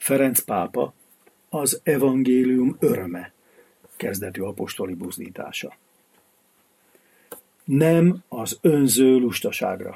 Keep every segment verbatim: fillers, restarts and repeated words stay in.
Ferenc pápa, az evangélium öröme kezdetű apostoli buzdítása. Nem az önző lustaságra.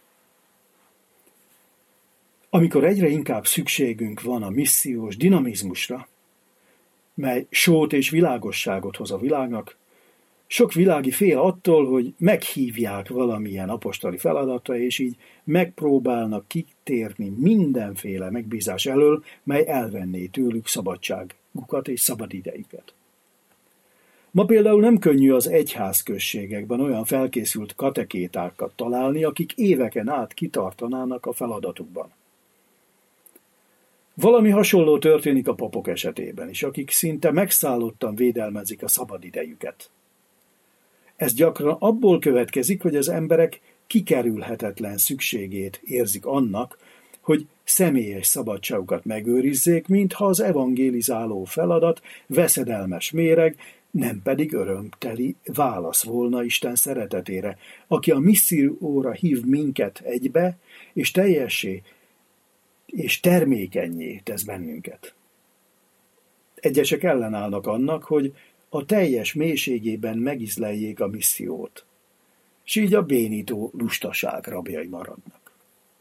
Amikor egyre inkább szükségünk van a missziós dinamizmusra, mely sót és világosságot hoz a világnak, sok világi fél attól, hogy meghívják valamilyen apostoli feladatra, és így megpróbálnak kitérni mindenféle megbízás elől, mely elvenné tőlük szabadságukat és szabadidejüket. Ma például nem könnyű az egyházközségekben olyan felkészült katekétákat találni, akik éveken át kitartanának a feladatukban. Valami hasonló történik a papok esetében is, akik szinte megszállottan védelmezik a szabadidejüket. Ez gyakran abból következik, hogy az emberek kikerülhetetlen szükségét érzik annak, hogy személyes szabadságukat megőrizzék, mintha az evangélizáló feladat veszedelmes méreg, nem pedig örömteli válasz volna Isten szeretetére, aki a misszióra hív minket egybe, és teljessé és termékennyé tesz bennünket. Egyesek ellenállnak annak, hogy a teljes mélységében megizleljék a missziót, s így a bénító lustaság rabjai maradnak.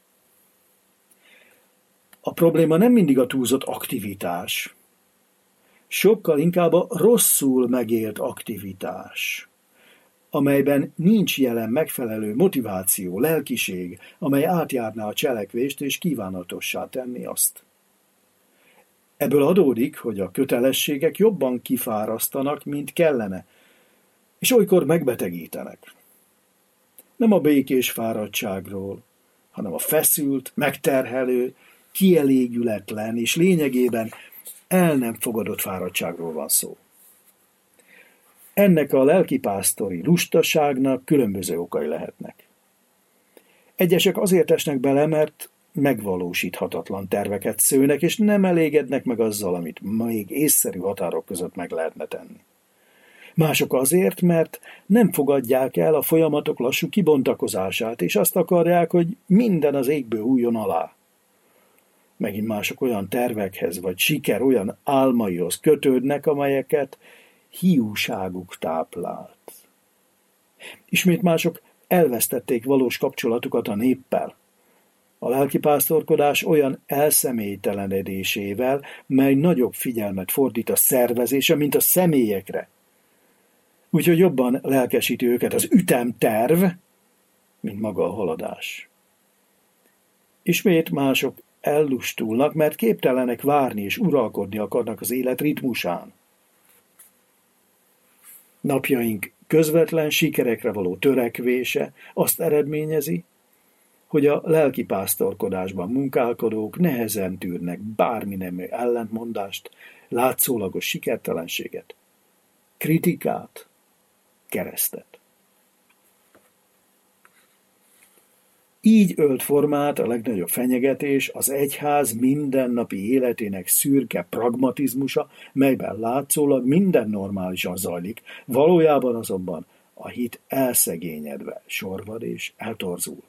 A probléma nem mindig a túlzott aktivitás, sokkal inkább a rosszul megélt aktivitás, amelyben nincs jelen megfelelő motiváció, lelkiség, amely átjárná a cselekvést és kívánatossá tenni azt. Ebből adódik, hogy a kötelességek jobban kifárasztanak, mint kellene, és olykor megbetegítenek. Nem a békés fáradtságról, hanem a feszült, megterhelő, kielégületlen és lényegében el nem fogadott fáradtságról van szó. Ennek a lelkipásztori lustaságnak különböző okai lehetnek. Egyesek azért esnek bele, mert megvalósíthatatlan terveket szőnek, és nem elégednek meg azzal, amit még észszerű határok között meg lehetne tenni. Mások azért, mert nem fogadják el a folyamatok lassú kibontakozását, és azt akarják, hogy minden az égből újjon alá. Megint mások olyan tervekhez, vagy siker olyan álmaihoz kötődnek, amelyeket hiúságuk táplált. Ismét mások elvesztették valós kapcsolatukat a néppel. A lelkipásztorkodás olyan elszemélytelenedésével, mely nagyobb figyelmet fordít a szervezése, mint a személyekre. Úgyhogy jobban lelkesíti őket az ütemterv, mint maga a haladás. Ismét mások ellustulnak, mert képtelenek várni és uralkodni akarnak az élet ritmusán. Napjaink közvetlen sikerekre való törekvése azt eredményezi, hogy a lelkipásztorkodásban munkálkodók nehezen tűrnek bármi nemű ellentmondást, látszólagos sikertelenséget, kritikát, keresztet. Így ölt formát a legnagyobb fenyegetés, az egyház mindennapi életének szürke pragmatizmusa, melyben látszólag minden normálisan zajlik, valójában azonban a hit elszegényedve sorvad és eltorzul.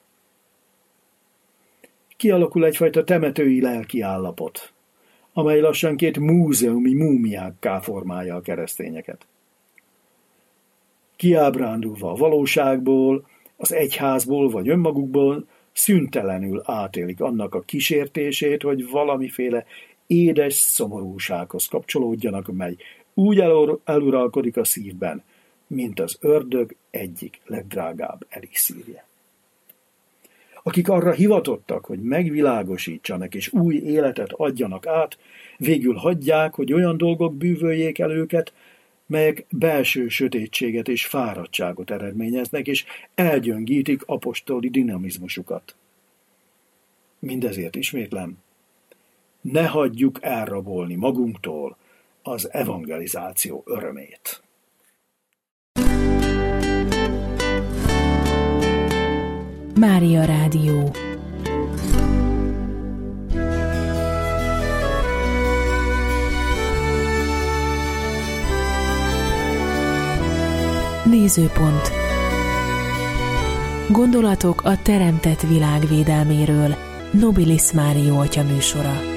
Kialakul egyfajta temetői lelki állapot, amely lassanként múzeumi múmiákká formálja a keresztényeket. Kiábrándulva a valóságból, az egyházból vagy önmagukból szüntelenül átélik annak a kísértését, hogy valamiféle édes szomorúsághoz kapcsolódjanak, mely úgy eluralkodik a szívben, mint az ördög egyik legdrágább elixírje. Akik arra hivatottak, hogy megvilágosítsanak és új életet adjanak át, végül hagyják, hogy olyan dolgok bűvöljék el őket, melyek belső sötétséget és fáradtságot eredményeznek, és elgyöngítik apostoli dinamizmusukat. Mindezért ismétlem, ne hagyjuk elrabolni magunktól az evangelizáció örömét. Mária Rádió. Nézőpont. Gondolatok a teremtett világ védelméről. Nobilis Mário atya műsora.